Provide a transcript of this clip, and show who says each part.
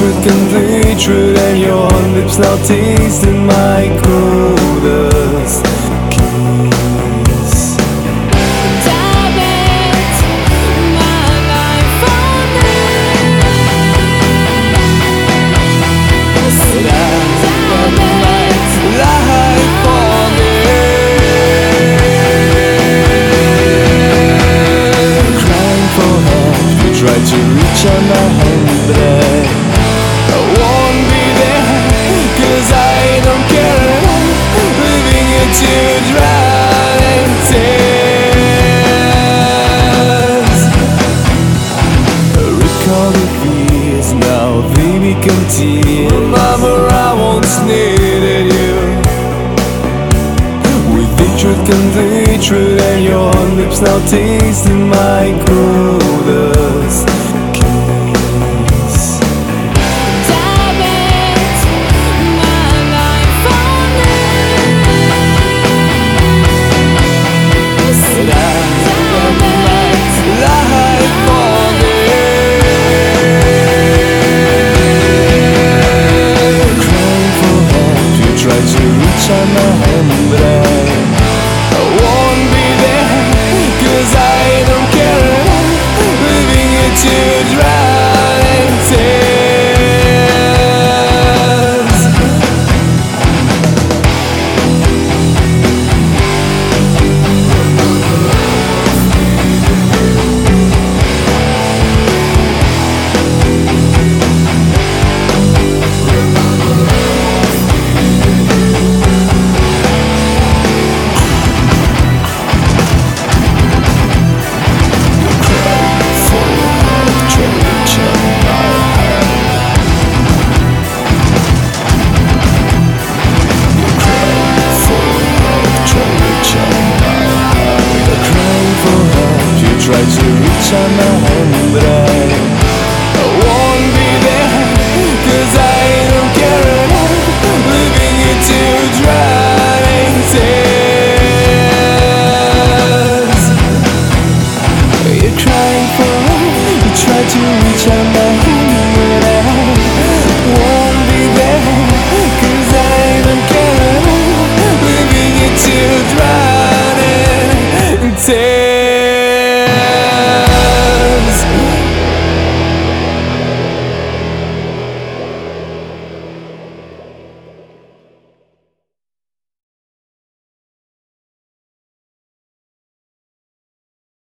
Speaker 1: truth can be true, and your lips now tasting my coldest kiss.
Speaker 2: Diamonds, my life on this. Diamonds,
Speaker 1: Life on it. Crying for help, you try to reach out my hand, but I won't be there, 'cause I don't care. Leaving you to drown in tears. Recall the fears, now they become tears. Remember I once needed you. With the truth can be true, and your lips now tasting my coldest